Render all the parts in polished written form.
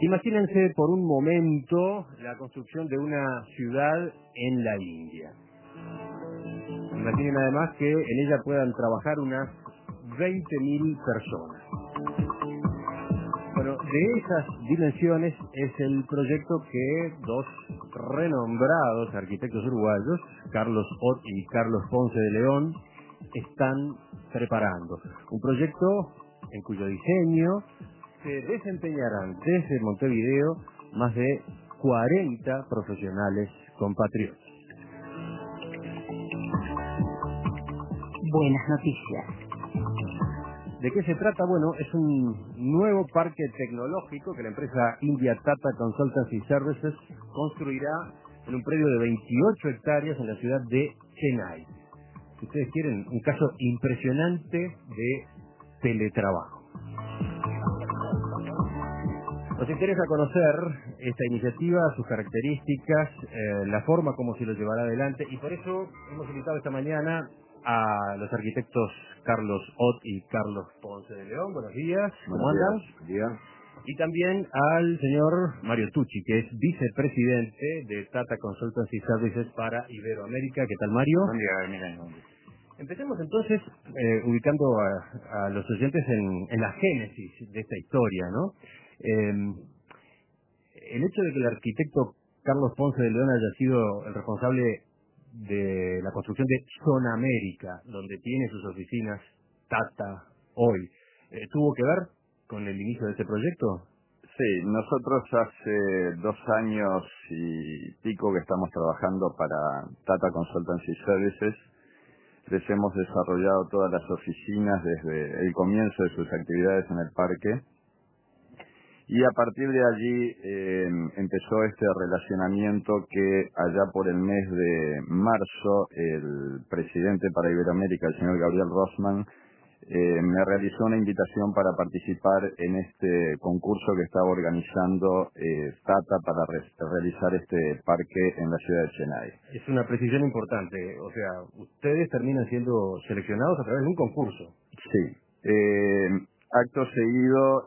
Imagínense por un momento la construcción de una ciudad en la India. Imaginen además que en ella puedan trabajar unas 20.000 personas. Bueno, de esas dimensiones es el proyecto que dos renombrados arquitectos uruguayos, Carlos Ott y Carlos Ponce de León, están preparando. Un proyecto en cuyo diseño se desempeñarán desde Montevideo más de 40 profesionales compatriotas. Buenas noticias. ¿De qué se trata? Bueno, es un nuevo parque tecnológico que la empresa India Tata Consultancy Services construirá en un predio de 28 hectáreas en la ciudad de Chennai. Si ustedes quieren, un caso impresionante de teletrabajo. Nos interesa conocer esta iniciativa, sus características, la forma como se lo llevará adelante, y por eso hemos invitado esta mañana a los arquitectos Carlos Ott y Carlos Ponce de León. Buenos días, ¿cómo andan? Buenos días. Y también al señor Mario Tucci, que es vicepresidente de Tata Consultancy Services para Iberoamérica. ¿Qué tal, Mario? Buen día, Emiliano. Empecemos entonces ubicando a los oyentes en la génesis de esta historia, ¿no? El hecho de que el arquitecto Carlos Ponce de León haya sido el responsable de la construcción de Zona América, donde tiene sus oficinas Tata hoy, ¿tuvo que ver con el inicio de este proyecto? Sí, nosotros hace 2 años y pico que estamos trabajando para Tata Consultancy Services. Les hemos desarrollado todas las oficinas desde el comienzo de sus actividades en el parque. Y a partir de allí empezó este relacionamiento que allá por el mes de marzo el presidente para Iberoamérica, el señor Gabriel Rossman, me realizó una invitación para participar en este concurso que estaba organizando Tata para realizar este parque en la ciudad de Chennai. Es una precisión importante, o sea, ustedes terminan siendo seleccionados a través de un concurso. Sí. Acto seguido,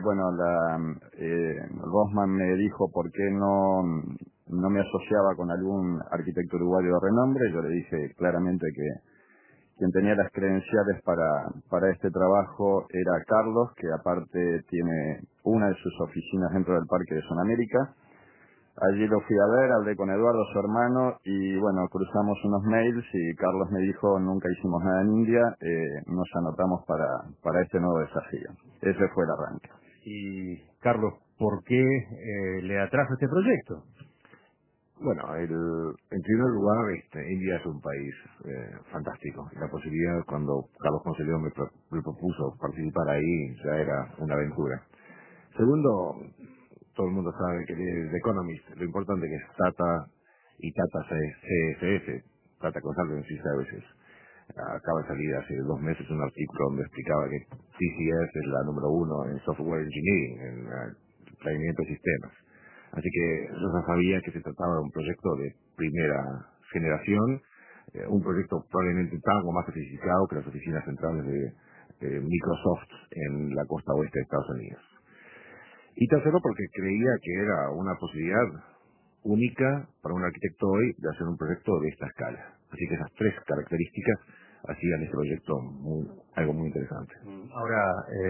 Rossman me dijo por qué no me asociaba con algún arquitecto uruguayo de renombre. Yo le dije claramente que quien tenía las credenciales para este trabajo era Carlos, que aparte tiene una de sus oficinas dentro del Parque de Zona América. Allí lo fui a ver, hablé con Eduardo, su hermano, y bueno, cruzamos unos mails y Carlos me dijo, nunca hicimos nada en India, nos anotamos para este nuevo desafío. Ese fue el arranque. Y Carlos, ¿por qué le atrajo este proyecto? Bueno, en primer lugar, India es un país fantástico. La posibilidad, cuando Carlos Ponce de León me propuso participar ahí, ya era una aventura. Segundo, todo el mundo sabe que es The Economist, lo importante que es Tata y Tata CSS, Tata Consultancy Services. Acaba de salir hace 2 meses un artículo donde explicaba que TCS es la número 1 en software engineering, en planeamiento de sistemas. Así que yo ya sabía que se trataba de un proyecto de primera generación, un proyecto probablemente algo más sofisticado que las oficinas centrales de Microsoft en la costa oeste de Estados Unidos. Y tercero, porque creía que era una posibilidad única para un arquitecto hoy de hacer un proyecto de esta escala. Así que esas 3 características hacían este proyecto algo muy interesante. Ahora,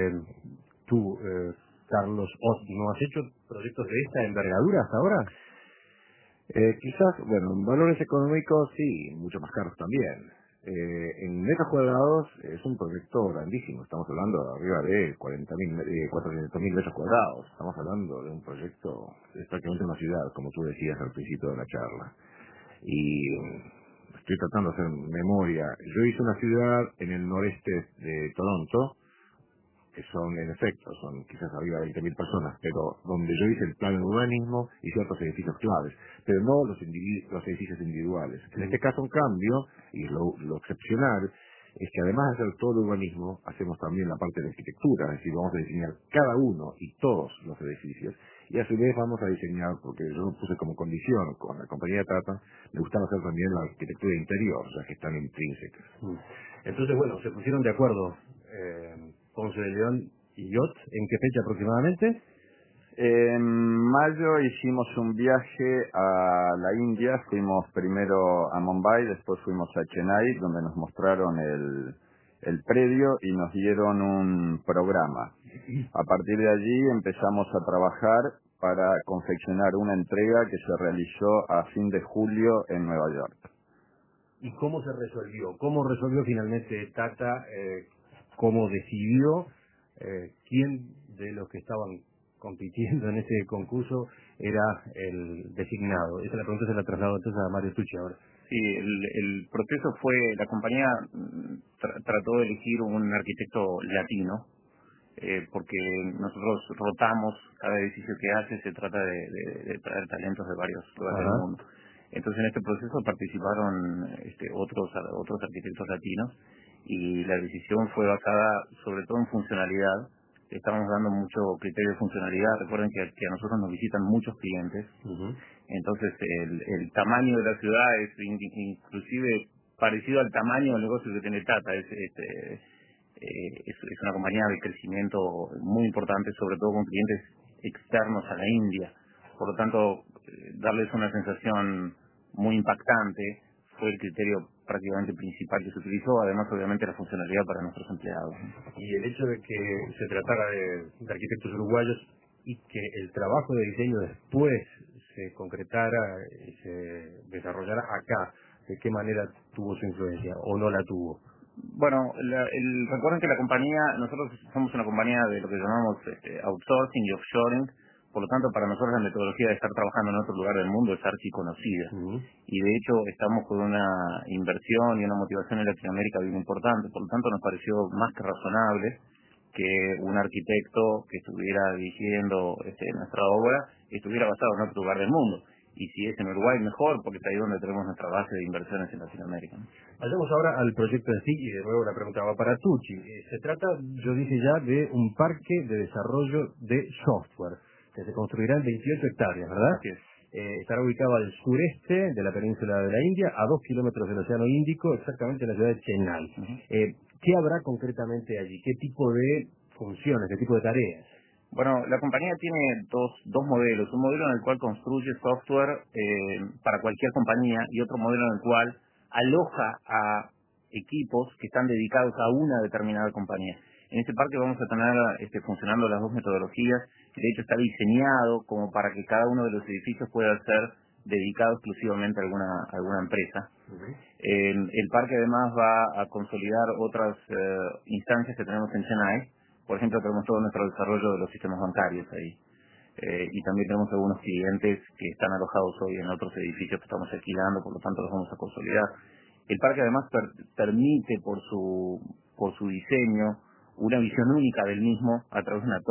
tú, Carlos Ott, ¿no has hecho proyectos de esta envergadura hasta ahora? Quizás, bueno, en valores económicos sí, mucho más caros también. En metros cuadrados es un proyecto grandísimo, estamos hablando de arriba de 400.000 metros cuadrados, estamos hablando de un proyecto, es prácticamente una ciudad, como tú decías al principio de la charla. Y estoy tratando de hacer memoria. Yo hice una ciudad en el noreste de Toronto, que son, en efecto, son quizás arriba de 20.000 personas, pero donde yo hice el plan de urbanismo y ciertos edificios claves, pero no los edificios individuales. En este caso, en cambio, y lo excepcional, es que además de hacer todo el urbanismo, hacemos también la parte de arquitectura, es decir, vamos a diseñar cada uno y todos los edificios, y a su vez vamos a diseñar, porque yo lo puse como condición con la compañía Tata, me gustaba hacer también la arquitectura interior, ya que están intrínsecas. Entonces, bueno, se pusieron de acuerdo Ponce de León y Ott, ¿en qué fecha aproximadamente? En mayo hicimos un viaje a la India, fuimos primero a Mumbai, después fuimos a Chennai, donde nos mostraron el predio y nos dieron un programa. A partir de allí empezamos a trabajar para confeccionar una entrega que se realizó a fin de julio en Nueva York. ¿Y cómo se resolvió? ¿Cómo resolvió finalmente Tata? ¿Cómo decidió quién de los que estaban compitiendo en ese concurso era el designado? Esa la pregunta se la traslado entonces a Mario Tucci ahora. Sí, el proceso fue, la compañía trató de elegir un arquitecto latino, porque nosotros rotamos cada edificio que hace, se trata de traer talentos de varios lugares del mundo. Entonces en este proceso participaron otros arquitectos latinos y la decisión fue basada sobre todo en funcionalidad. Estamos dando mucho criterio de funcionalidad. Recuerden que a nosotros nos visitan muchos clientes. Entonces el tamaño de la ciudad es inclusive parecido al tamaño del negocio que tiene Tata. Es una compañía de crecimiento muy importante, sobre todo con clientes externos a la India. Por lo tanto, darles una sensación muy impactante fue el criterio prácticamente principal que se utilizó, además obviamente la funcionalidad para nuestros empleados. Y el hecho de que se tratara de arquitectos uruguayos y que el trabajo de diseño después se concretara y se desarrollara acá, ¿de qué manera tuvo su influencia o no la tuvo? Bueno, recuerden que la compañía, nosotros somos una compañía de lo que llamamos outsourcing y offshoring. Por lo tanto, para nosotros la metodología de estar trabajando en otro lugar del mundo es archiconocida. Y de hecho estamos con una inversión y una motivación en Latinoamérica bien importante. Por lo tanto, nos pareció más que razonable que un arquitecto que estuviera dirigiendo nuestra obra estuviera basado en otro lugar del mundo. Y si es en Uruguay, mejor, porque es ahí donde tenemos nuestra base de inversiones en Latinoamérica. Vayamos ahora al proyecto en sí, y de nuevo la pregunta va para Tucci. Se trata, yo dije ya, de un parque de desarrollo de software, que se construirá en 28 hectáreas, ¿verdad? Así es. Estará ubicado al sureste de la península de la India, a 2 kilómetros del Océano Índico, exactamente en la ciudad de Chennai. ¿Qué habrá concretamente allí? ¿Qué tipo de funciones, qué tipo de tareas? Bueno, la compañía tiene dos modelos. Un modelo en el cual construye software para cualquier compañía y otro modelo en el cual aloja a equipos que están dedicados a una determinada compañía. En este parque vamos a tener funcionando las dos metodologías. De hecho, está diseñado como para que cada uno de los edificios pueda ser dedicado exclusivamente a alguna empresa. El parque además va a consolidar otras instancias que tenemos en Chennai. Por ejemplo, tenemos todo nuestro desarrollo de los sistemas bancarios ahí. Y también tenemos algunos clientes que están alojados hoy en otros edificios que estamos alquilando, por lo tanto los vamos a consolidar. El parque además permite por su diseño una visión única del mismo a través de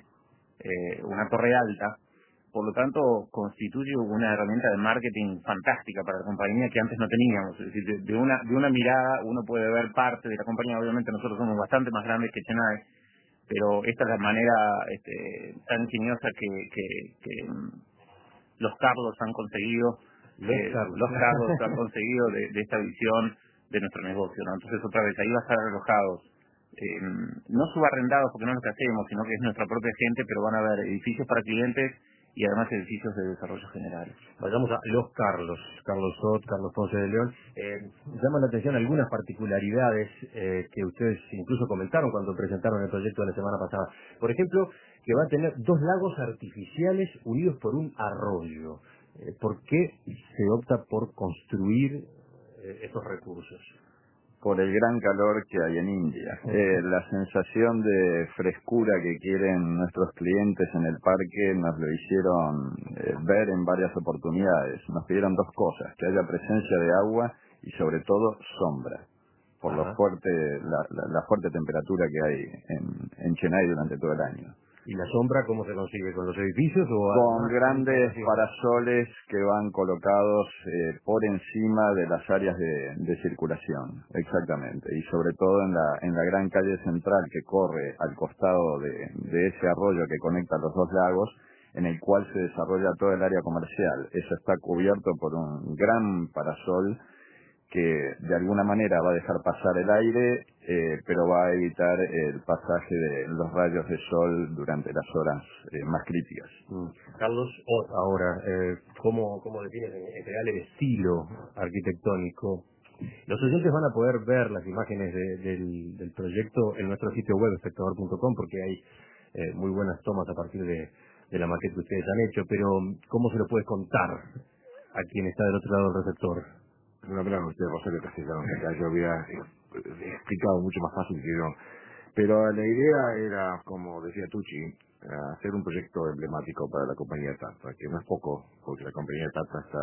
una torre alta. Por lo tanto, constituye una herramienta de marketing fantástica para la compañía que antes no teníamos. Es decir, de una mirada uno puede ver parte de la compañía. Obviamente nosotros somos bastante más grandes que Chennai, pero esta es la manera tan ingeniosa que los Carlos han conseguido. Los Carlos han conseguido de esta visión de nuestro negocio, ¿no? Entonces, otra vez, ahí va a estar alojados. No subarrendados porque no es lo que hacemos, sino que es nuestra propia gente, pero van a haber edificios para clientes y además edificios de desarrollo general. Vayamos a los Carlos Sot, Carlos Ponce de León. Llaman la atención algunas particularidades que ustedes incluso comentaron cuando presentaron el proyecto de la semana pasada. Por ejemplo, que va a tener 2 lagos artificiales unidos por un arroyo. ¿Por qué se opta por construir estos recursos? Por el gran calor que hay en India. La sensación de frescura que quieren nuestros clientes en el parque nos lo hicieron ver en varias oportunidades. Nos pidieron 2 cosas: que haya presencia de agua y sobre todo sombra, por la fuerte temperatura que hay en Chennai durante todo el año. ¿Y la sombra cómo se consigue? ¿Con los edificios o con grandes parasoles que van colocados por encima de las áreas de circulación? Exactamente, y sobre todo en la gran calle central que corre al costado de ese arroyo que conecta los 2 lagos, en el cual se desarrolla todo el área comercial. Eso está cubierto por un gran parasol que de alguna manera va a dejar pasar el aire, pero va a evitar el pasaje de los rayos de sol durante las horas más críticas. Carlos, ahora, ¿cómo defines en general el estilo arquitectónico? Los oyentes van a poder ver las imágenes del proyecto en nuestro sitio web, espectador.com, porque hay muy buenas tomas a partir de la maqueta que ustedes han hecho, pero ¿cómo se lo puedes contar a quien está del otro lado del receptor? No, pero usted, Rosario Castellano, acá yo había explicado mucho más fácil que yo. Pero la idea era, como decía Tucci, hacer un proyecto emblemático para la compañía Tata, que no es poco, porque la compañía Tata está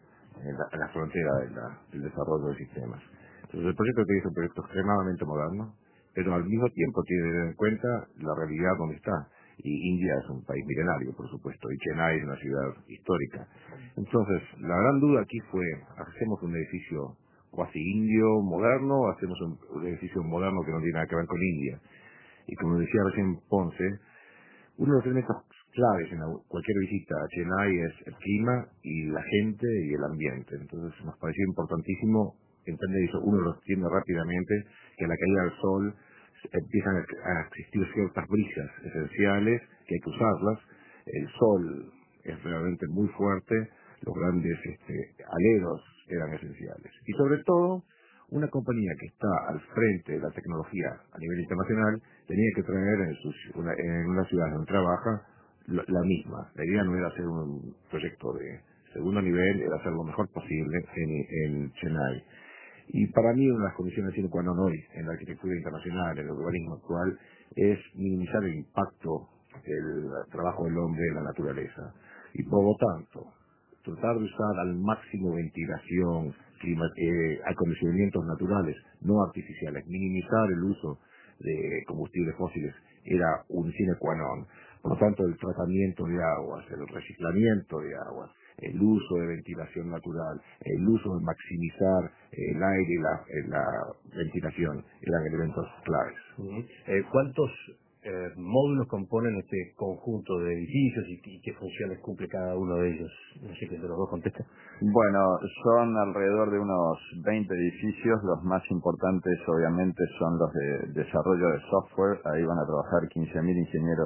en la frontera del desarrollo de sistemas. Entonces el proyecto que es un proyecto extremadamente moderno, pero al mismo tiempo tiene que tener en cuenta la realidad donde está. Y India es un país milenario, por supuesto, y Chennai es una ciudad histórica. Entonces, la gran duda aquí fue, ¿hacemos un edificio cuasi indio moderno o hacemos un edificio moderno que no tiene nada que ver con India? Y como decía recién Ponce, uno de los elementos claves en cualquier visita a Chennai es el clima y la gente y el ambiente. Entonces nos pareció importantísimo entender eso. Uno lo entiende rápidamente, que a la caída del sol empiezan a existir ciertas brisas esenciales que hay que usarlas. El sol es realmente muy fuerte, los grandes aleros eran esenciales. Y sobre todo, una compañía que está al frente de la tecnología a nivel internacional tenía que traer en una ciudad donde trabaja la misma. La idea no era hacer un proyecto de segundo nivel, era hacer lo mejor posible en Chennai. Y para mí una de las condiciones sine qua non hoy en la arquitectura internacional, en el urbanismo actual, es minimizar el impacto del trabajo del hombre en la naturaleza. Y por lo tanto, tratar de usar al máximo ventilación, acondicionamientos naturales, no artificiales, minimizar el uso de combustibles fósiles era un sine qua non. Por lo tanto, el tratamiento de aguas, el reciclamiento de aguas, el uso de ventilación natural, el uso de maximizar el aire y la ventilación eran elementos claves. ¿Cuántos módulos componen este conjunto de edificios y qué funciones cumple cada uno de ellos? No sé quién de los dos contesta. Bueno, son alrededor de unos 20 edificios. Los más importantes obviamente son los de desarrollo de software. Ahí van a trabajar 15.000 ingenieros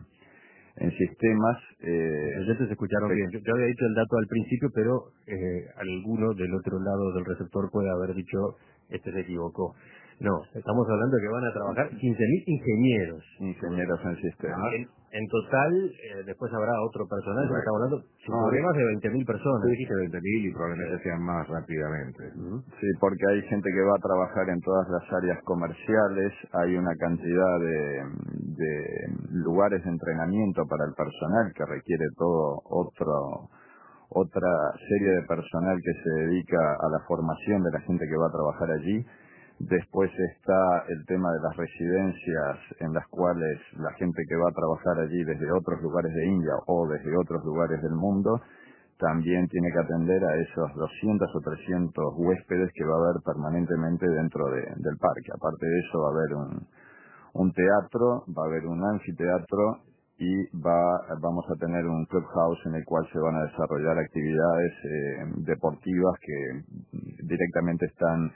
en sistemas. Los oyentes escucharon bien. Yo había dicho el dato al principio, pero alguno del otro lado del receptor puede haber dicho, se equivocó. No, estamos hablando de que van a trabajar 15.000 ingenieros. Ingenieros en sistemas. En total, después habrá otro personal, pero estamos hablando sin problemas de 20.000 personas. Tú dijiste 20.000 y probablemente sean más rápidamente. Sí, porque hay gente que va a trabajar en todas las áreas comerciales, hay una cantidad de lugares de entrenamiento para el personal que requiere todo otra serie de personal que se dedica a la formación de la gente que va a trabajar allí. Después está el tema de las residencias en las cuales la gente que va a trabajar allí desde otros lugares de India o desde otros lugares del mundo también tiene que atender a esos 200 o 300 huéspedes que va a haber permanentemente dentro del parque. Aparte de eso va a haber un teatro, va a haber un anfiteatro y vamos a tener un clubhouse en el cual se van a desarrollar actividades deportivas que directamente están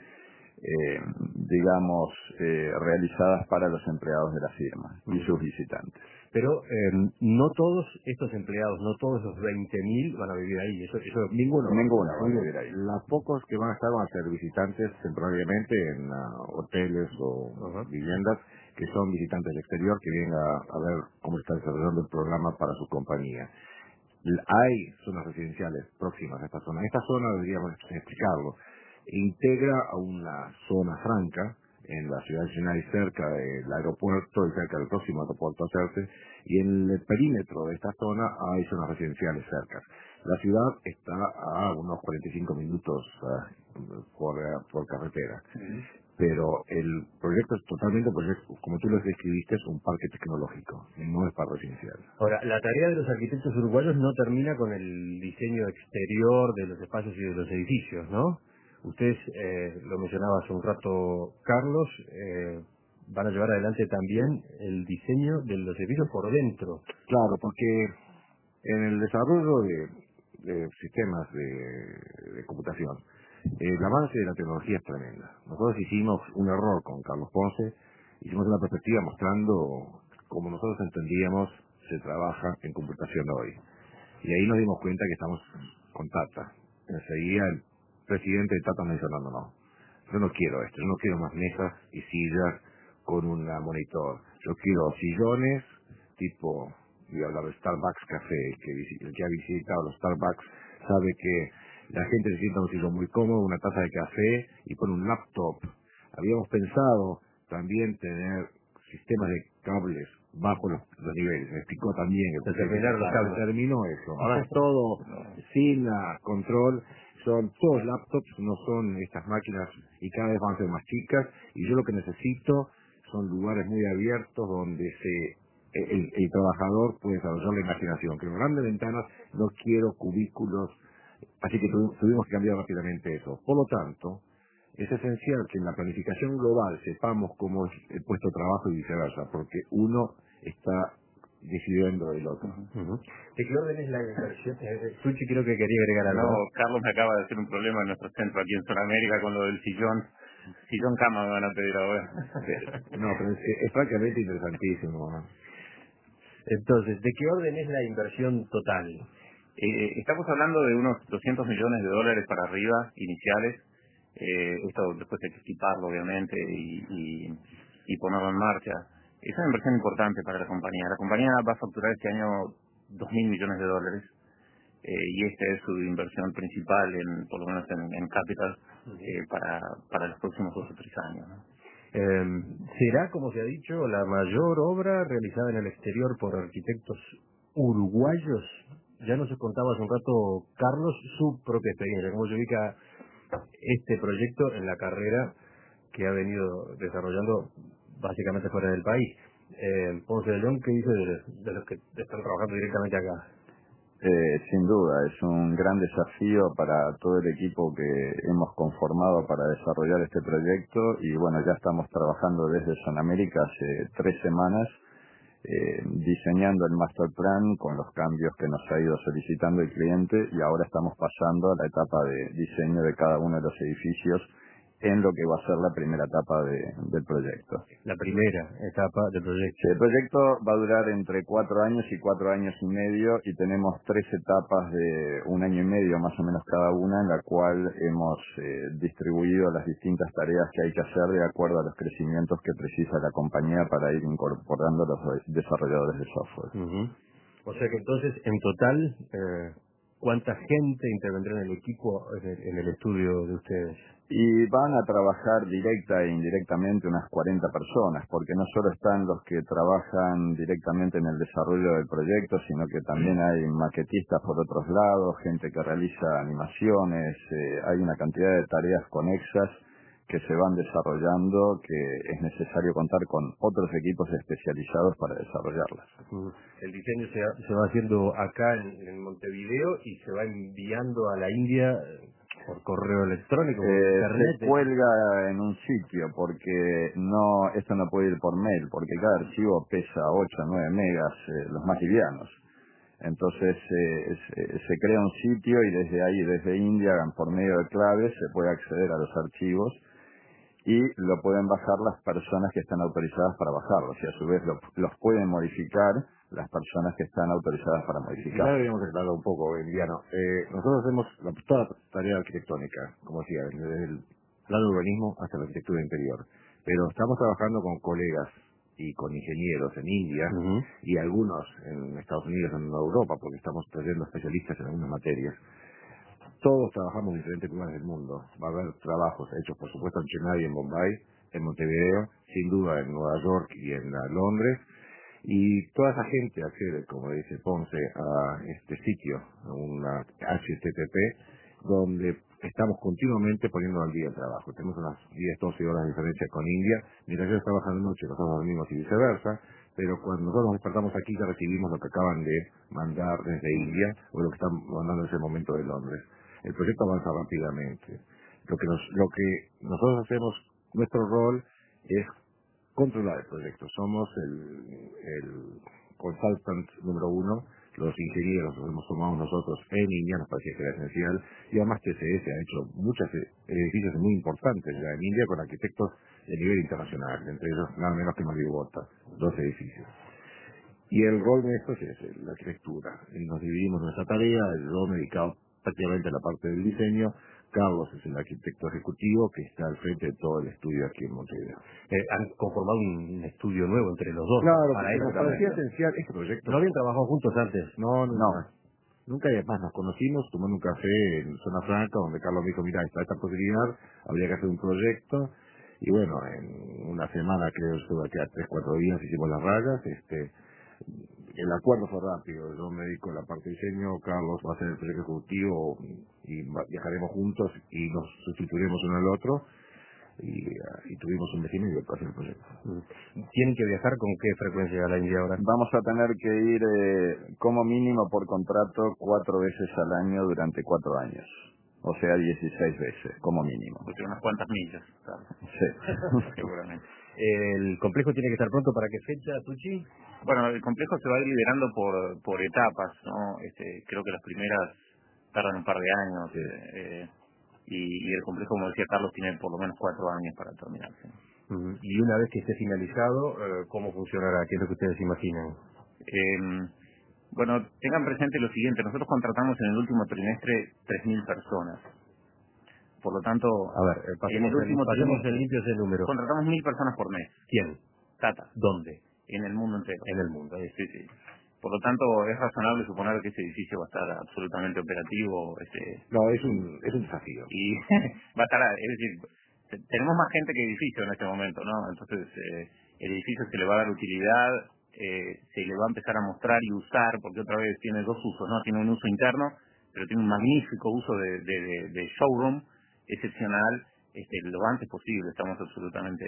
realizadas para los empleados de la firma y sus visitantes. Pero no todos estos empleados, no todos esos 20.000 van a vivir ahí. Eso Ninguno va a vivir ahí. Los pocos que van a estar van a ser visitantes temporariamente en hoteles o viviendas que son visitantes del exterior que vienen a ver cómo está desarrollando el programa para su compañía. Hay zonas residenciales próximas a esta zona. Esta zona, deberíamos explicarlo, integra a una zona franca en la ciudad de Chennai, cerca del aeropuerto y cerca del próximo aeropuerto a hacerse, y en el perímetro de esta zona hay zonas residenciales cercas. La ciudad está a unos 45 minutos por carretera. Pero el proyecto es totalmente, como tú lo describiste, es un parque tecnológico, no es parque residencial. Ahora, la tarea de los arquitectos uruguayos no termina con el diseño exterior de los espacios y de los edificios, ¿no? Ustedes, lo mencionaba hace un rato Carlos, van a llevar adelante también el diseño de los edificios por dentro. Claro, porque en el desarrollo de sistemas de computación, El avance de la tecnología es tremenda. Nosotros hicimos un error con Carlos Ponce, hicimos una perspectiva mostrando cómo nosotros entendíamos se trabaja en computación hoy. Y ahí nos dimos cuenta que estamos con Tata. Enseguida el presidente de Tata me dijo, no, yo no quiero esto, yo no quiero más mesas y sillas con un monitor. Yo quiero sillones tipo, voy a hablar de Starbucks Café, el que ha visitado los Starbucks sabe que la gente se sienta en un sillón muy cómodo, una taza de café y pone un laptop. Habíamos pensado también tener sistemas de cables bajo los niveles. Me explicó también que terminó eso. Ahora es todo sin control. Son todos laptops, no son estas máquinas y cada vez van a ser más chicas. Y yo lo que necesito son lugares muy abiertos donde el trabajador puede desarrollar la imaginación. Que los grandes ventanas, no quiero cubículos. Así que tuvimos que cambiar rápidamente eso. Por lo tanto, es esencial que en la planificación global sepamos cómo es el puesto de trabajo y viceversa, porque uno está decidiendo del otro. ¿De qué orden es la inversión? Suchi creo que quería agregar algo. No, Carlos me acaba de hacer un problema en nuestro centro aquí en Sudamérica con lo del sillón. Sillón cama me van a pedir ahora. No, pero es francamente interesantísimo, ¿no? Entonces, ¿de qué orden es la inversión total? Estamos hablando de unos $200 millones para arriba, iniciales. Esto después hay que equiparlo, obviamente, y ponerlo en marcha. Es una inversión importante para la compañía. La compañía va a facturar este año $2.000 millones, y esta es su inversión principal, por lo menos en capital, para los próximos 2 o 3 años, ¿no? ¿Será, como se ha dicho, la mayor obra realizada en el exterior por arquitectos uruguayos? Ya nos contaba hace un rato, Carlos, su propia experiencia, cómo se ubica este proyecto en la carrera que ha venido desarrollando básicamente fuera del país. Ponce de León, ¿qué dice de los que están trabajando directamente acá? Sin duda, es un gran desafío para todo el equipo que hemos conformado para desarrollar este proyecto y bueno, ya estamos trabajando desde Sudamérica hace 3 semanas diseñando el master plan con los cambios que nos ha ido solicitando el cliente y ahora estamos pasando a la etapa de diseño de cada uno de los edificios en lo que va a ser la primera etapa del proyecto. La primera etapa del proyecto. Sí, el proyecto va a durar entre 4 años y 4 años y medio y tenemos 3 etapas de 1 año y medio más o menos cada una, en la cual hemos distribuido las distintas tareas que hay que hacer de acuerdo a los crecimientos que precisa la compañía para ir incorporando los desarrolladores de software. O sea que entonces, en total, ¿cuánta gente intervendrá en el equipo, en el estudio de ustedes? Y van a trabajar directa e indirectamente unas 40 personas, porque no solo están los que trabajan directamente en el desarrollo del proyecto, sino que también hay maquetistas por otros lados, gente que realiza animaciones, hay una cantidad de tareas conexas que se van desarrollando, que es necesario contar con otros equipos especializados para desarrollarlas. El diseño se va haciendo acá en Montevideo y se va enviando a la India por correo electrónico, por internet. Se cuelga en un sitio porque esto no puede ir por mail, porque cada archivo pesa 8 o 9 megas, los más livianos. Entonces se crea un sitio y desde ahí, desde India, por medio de claves, se puede acceder a los archivos y lo pueden bajar las personas que están autorizadas para bajarlos y a su vez los pueden modificar las personas que están autorizadas para modificar. Claro, habíamos aclarado un poco, Emiliano. Nosotros hacemos toda la tarea arquitectónica, como decía, desde el plano de urbanismo hasta la arquitectura interior. Pero estamos trabajando con colegas y con ingenieros en India y algunos en Estados Unidos, en Europa, porque estamos trayendo especialistas en algunas materias. Todos trabajamos en diferentes lugares del mundo. Va a haber trabajos hechos, por supuesto, en Chennai, en Bombay, en Montevideo, sin duda en Nueva York y en Londres. Y toda esa gente accede, como dice Ponce, a este sitio, a una HTTP, donde estamos continuamente poniendo al día el trabajo. Tenemos unas 10, 12 horas de diferencia con India. Mientras ellos trabajan de noche, nosotros dormimos y viceversa. Pero cuando nosotros nos despertamos aquí, ya recibimos lo que acaban de mandar desde India o lo que están mandando en ese momento de Londres. El proyecto avanza rápidamente. Lo que nosotros hacemos, nuestro rol es controlar el proyecto. Somos el consultant número 1. los ingenieros los hemos tomado nosotros en India, nos parecía que era esencial, y además TCS ha hecho muchos edificios muy importantes ya en India con arquitectos de nivel internacional, entre ellos nada menos que Maribota, 2 edificios. Y el rol nuestro es ese, la arquitectura. Y nos dividimos nuestra tarea, yo me he dedicado prácticamente a la parte del diseño, Carlos es el arquitecto ejecutivo que está al frente de todo el estudio aquí en Montevideo. Han conformado un estudio nuevo entre los dos. Claro, Para porque eso nos parecía esencial este proyecto. ¿No habían trabajado juntos antes? No, nunca. Nunca, y además nos conocimos tomando un café en Zona Franca, donde Carlos me dijo, mira, está esta posibilidad, habría que hacer un proyecto, y bueno, en una semana, creo, estuve aquí a 3-4 días, hicimos las rayas, el acuerdo fue rápido, yo me dedico a la parte de diseño, Carlos va a ser el proyecto ejecutivo, y viajaremos juntos, y nos sustituiremos uno al otro, y tuvimos un mes y medio para hacer el proyecto. ¿Tienen que viajar con qué frecuencia a la India ahora? Vamos a tener que ir como mínimo por contrato 4 veces al año durante 4 años. O sea, 16 veces, como mínimo. Porque unas cuantas millas, claro. Sí. Seguramente. ¿El complejo tiene que estar pronto para qué fecha, Tucci? Bueno, el complejo se va a ir liderando por etapas, ¿no? Creo que las primeras tardan un par de años. Y el complejo, como decía Carlos, tiene por lo menos 4 años para terminarse. Y una vez que esté finalizado, ¿cómo funcionará? ¿Qué es lo que ustedes imaginan? Bueno, tengan presente lo siguiente, nosotros contratamos en el último trimestre 3.000 personas. Por lo tanto, a ver, en el último trimestre en limpio ese número. Contratamos 1.000 personas por mes. ¿Quién? Tata. ¿Dónde? En el mundo entero. En el mundo. Sí, sí. Por lo tanto, es razonable suponer que ese edificio va a estar absolutamente operativo. No, es un desafío. Y va a estar, es decir, tenemos más gente que edificio en este momento, ¿no? Entonces, el edificio se le va a dar utilidad, se le va a empezar a mostrar y usar, porque otra vez tiene 2 usos, ¿no? Tiene un uso interno, pero tiene un magnífico uso de showroom excepcional, lo antes posible. Estamos absolutamente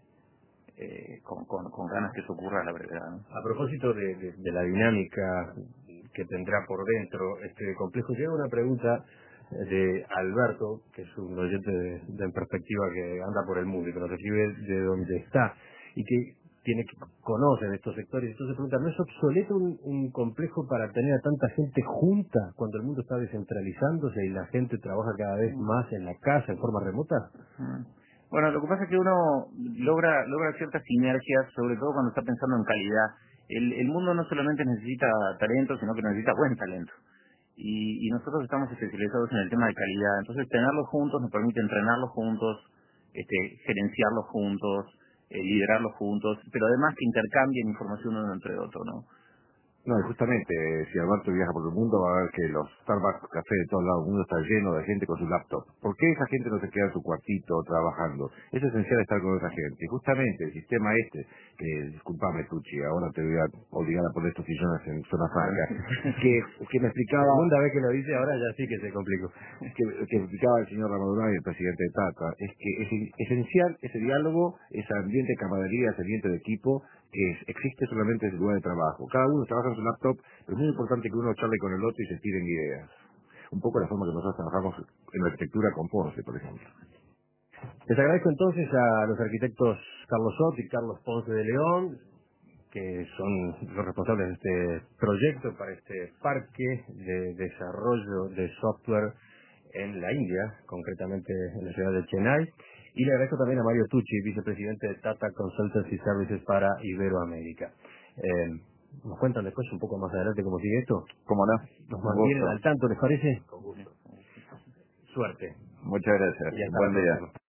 con ganas que eso ocurra a la brevedad, ¿no? A propósito de la dinámica que tendrá por dentro este complejo, llega una pregunta de Alberto, que es un oyente de En Perspectiva que anda por el mundo y que nos recibe de donde está y que conoce de estos sectores. Entonces pregunta, ¿no es obsoleto un complejo para tener a tanta gente junta cuando el mundo está descentralizándose y la gente trabaja cada vez más en la casa, en forma remota? Bueno, lo que pasa es que uno logra ciertas sinergias, sobre todo cuando está pensando en calidad. El mundo no solamente necesita talento, sino que necesita buen talento. Y nosotros estamos especializados en el tema de calidad. Entonces, tenerlos juntos nos permite entrenarlos juntos, gerenciarlos juntos, liderarlos juntos, pero además que intercambien información uno entre otro, ¿no? No, y justamente, si Alberto viaja por el mundo, va a ver que los Starbucks, café de todos lados del mundo está lleno de gente con su laptop. ¿Por qué esa gente no se queda en su cuartito trabajando? Es esencial estar con esa gente. Y justamente el sistema que, discúlpame Tucci, ahora te voy a obligar a poner estos sillones en Zona Franca, que me explicaba... La segunda vez que lo dice, ahora ya sí que se complicó. Que me explicaba el señor Ramadurán, el presidente de Tata, es que es esencial ese diálogo, ese ambiente de camaradería, ese ambiente de equipo, que existe solamente en el lugar de trabajo. Cada uno trabaja en su laptop, pero es muy importante que uno charle con el otro y se tiren ideas. Un poco la forma que nosotros trabajamos en la arquitectura con Ponce, por ejemplo. Les agradezco entonces a los arquitectos Carlos Ott y Carlos Ponce de León, que son los responsables de este proyecto para este parque de desarrollo de software en la India, concretamente en la ciudad de Chennai. Y le agradezco también a Mario Tucci, vicepresidente de Tata Consultancy Services para Iberoamérica. ¿Nos cuentan después un poco más adelante cómo sigue esto? ¿Cómo no? ¿Nos mantienen al tanto, les parece? Con gusto. Suerte. Muchas gracias. Y hasta Buen la día. próxima.